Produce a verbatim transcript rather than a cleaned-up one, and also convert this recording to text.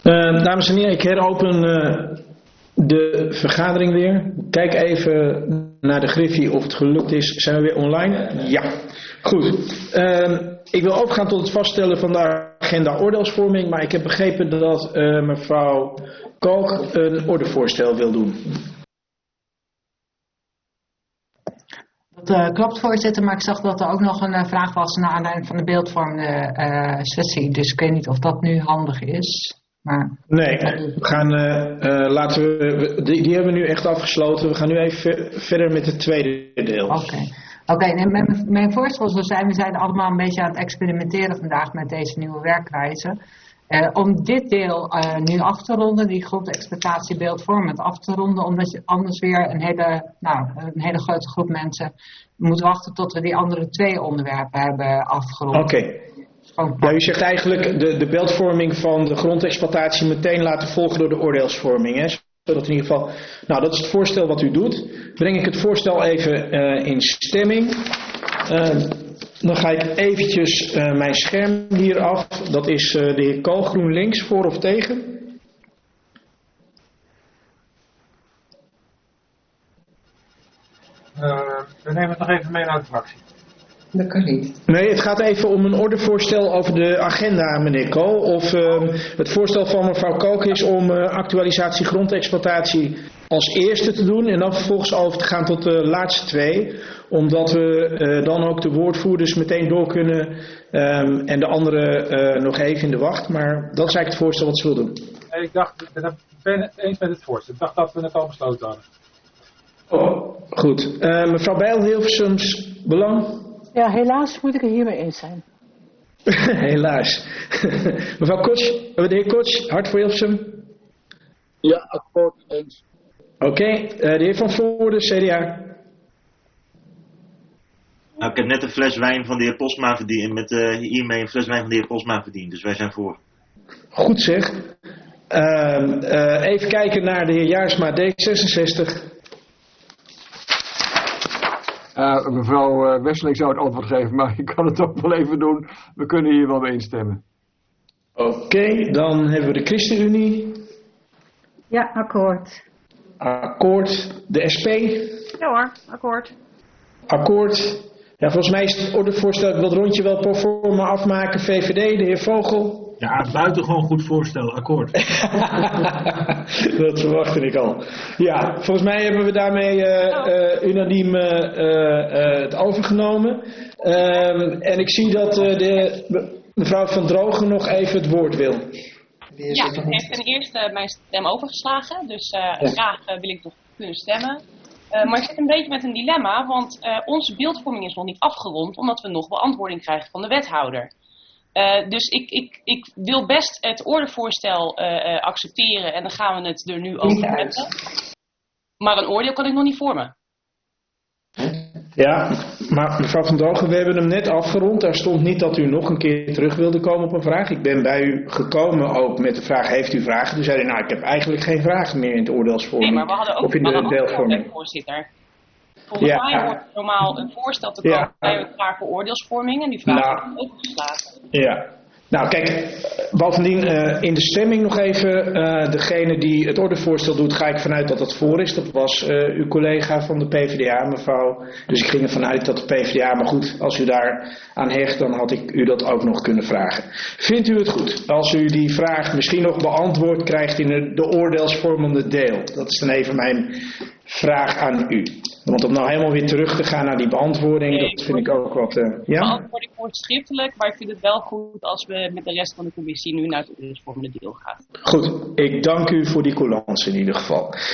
Uh, dames en heren, ik heropen uh, de vergadering weer. Kijk even naar de griffie of het gelukt is. Zijn we weer online? Ja. Goed. Uh, ik wil overgaan tot het vaststellen van de agenda oordeelsvorming. Maar ik heb begrepen dat uh, mevrouw Kalk een ordevoorstel wil doen. Dat uh, klopt, voorzitter, maar ik zag dat er ook nog een uh, vraag was naar aanleiding van de beeldvormende uh, sessie. Dus ik weet niet of dat nu handig is. Maar... Nee, we gaan, uh, uh, laten we, die, die hebben we nu echt afgesloten. We gaan nu even ver, verder met het tweede deel. Oké, okay. okay, nee, mijn, mijn voorstel zou zijn, we zijn allemaal een beetje aan het experimenteren vandaag met deze nieuwe werkwijze. Uh, om dit deel uh, nu af te ronden, die grondexploitatie beeldvormend af te ronden, omdat je anders weer een hele, nou, een hele grote groep mensen moet wachten tot we die andere twee onderwerpen hebben afgerond. Oké. Okay. Ja, u zegt eigenlijk de, de beeldvorming van de grondexploitatie meteen laten volgen door de oordeelsvorming. Hè? Zodat in ieder geval, nou dat is het voorstel wat u doet. Breng ik het voorstel even uh, in stemming. Uh, dan ga ik eventjes uh, mijn scherm hier af. Dat is uh, de heer Kool, GroenLinks, voor of tegen? Uh, we nemen het nog even mee naar de fractie. Dat kan niet. Nee, het gaat even om een ordevoorstel over de agenda, meneer Kool. Of uh, het voorstel van mevrouw Kalk is om uh, actualisatie grondexploitatie als eerste te doen. En dan vervolgens over te gaan tot de laatste twee. Omdat we uh, dan ook de woordvoerders meteen door kunnen. Um, en de anderen uh, nog even in de wacht. Maar dat is eigenlijk het voorstel wat ze wil doen. Ik dacht, ik ben het eens met het voorstel. Ik dacht dat we het al besloten hadden. Oh, goed. Uh, mevrouw Bijl, Hilversums Belang. Ja, helaas moet ik er hiermee eens zijn. Helaas. Mevrouw Kots, de heer Kots, Hart voor Hilversum. Ja, akkoord, eens. Oké, okay. uh, de heer Van Voorde, C D A. Nou, ik heb net een fles wijn van de heer Postma verdiend, met uh, hiermee een fles wijn van de heer Postma verdiend, dus wij zijn voor. Goed zeg. Uh, uh, even kijken naar de heer Jaarsma, D zesenzestig. Uh, mevrouw uh, Wesseling zou het antwoord geven, maar ik kan het ook wel even doen. We kunnen hier wel mee instemmen. Oké, okay, dan hebben we de ChristenUnie. Ja, akkoord. Akkoord. De S P. Ja hoor, akkoord. Akkoord. Ja, volgens mij is het ordevoorstel, ik wil het rondje wel pro forma afmaken. V V D, de heer Vogel. Ja, buitengewoon goed voorstel, akkoord. Dat verwachtte ik al. Ja, volgens mij hebben we daarmee uh, uh, unaniem uh, uh, het overgenomen. Um, en ik zie dat uh, de mevrouw Van Drogen nog even het woord wil. Ja, ik heb ten eerste mijn stem overgeslagen, dus uh, ja. graag uh, wil ik nog kunnen stemmen. Uh, maar ik zit een beetje met een dilemma, want uh, onze beeldvorming is nog niet afgerond, omdat we nog beantwoording krijgen van de wethouder. Uh, dus ik, ik, ik wil best het ordevoorstel uh, uh, accepteren en dan gaan we het er nu over hebben. Maar een oordeel kan ik nog niet vormen. Ja, maar mevrouw Van Drogen, we hebben hem net afgerond. Daar stond niet dat u nog een keer terug wilde komen op een vraag. Ik ben bij u gekomen ook met de vraag, heeft u vragen? Toen zei u, nou ik heb eigenlijk geen vragen meer in het oordeelsvorming. Nee, maar we hadden ook, of in de we hadden deelvorming. ook voorzitter. Volgens ja. mij hoort normaal een voorstel te komen ja. bij het klaar voor oordeelsvorming en die vraag nou, wordt overgeslagen. Ja, nou kijk, bovendien uh, in de stemming nog even, uh, degene die het ordevoorstel doet, ga ik vanuit dat dat voor is. Dat was uh, uw collega van de P V D A, mevrouw. Dus ik ging ervan uit dat de P V D A, maar goed, als u daar aan hecht, dan had ik u dat ook nog kunnen vragen. Vindt u het goed als u die vraag misschien nog beantwoord krijgt in de, de oordeelsvormende deel? Dat is dan even mijn vraag aan u. Want om nou helemaal weer terug te gaan naar die beantwoording, nee, dat vind ik ook wat... Uh, ja? De beantwoording wordt schriftelijk, maar ik vind het wel goed als we met de rest van de commissie nu naar het oordeelsvormende deel gaan. Goed, ik dank u voor die coulance in ieder geval.